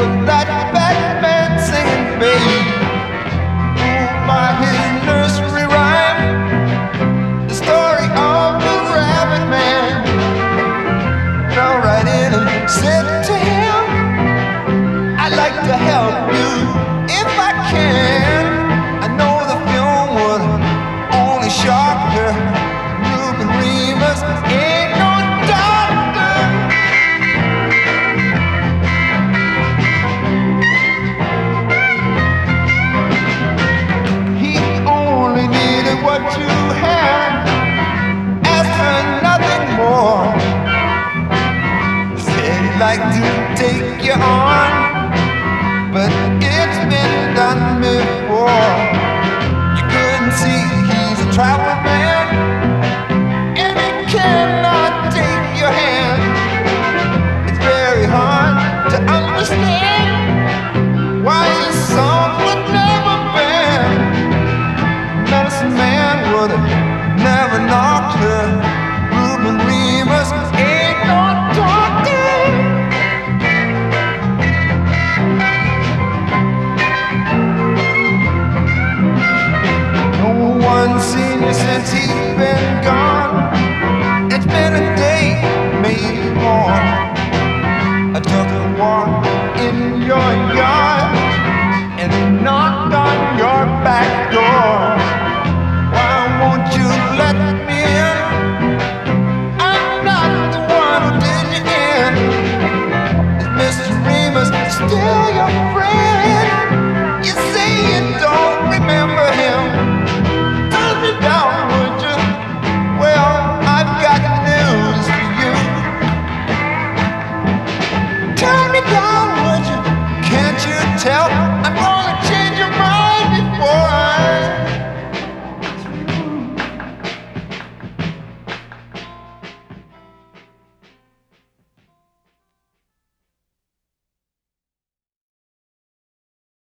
that fat man singing, babe. Moved by his nursery rhyme, the story of the rabbit man. Fell right in and said to him, I'd like to help you if I can. I know the film would only shock her. Ruben Remus ain't no doctor. He only needed what you had, asked for nothing more. Said he'd like to take you on, but it's been done before. You couldn't see he's a traveling man, and he cannot take your hand. It's very hard to understand why his song would never bend. Medicine man would have never knocked her. Ruben Remus ain't no doctor. No one's seen you since he's been gone. It's been a day, maybe more. I took a walk in your yard and knocked on your back door. Why won't you let me in? I'm not the one who did you in. Is Mr. Remus still your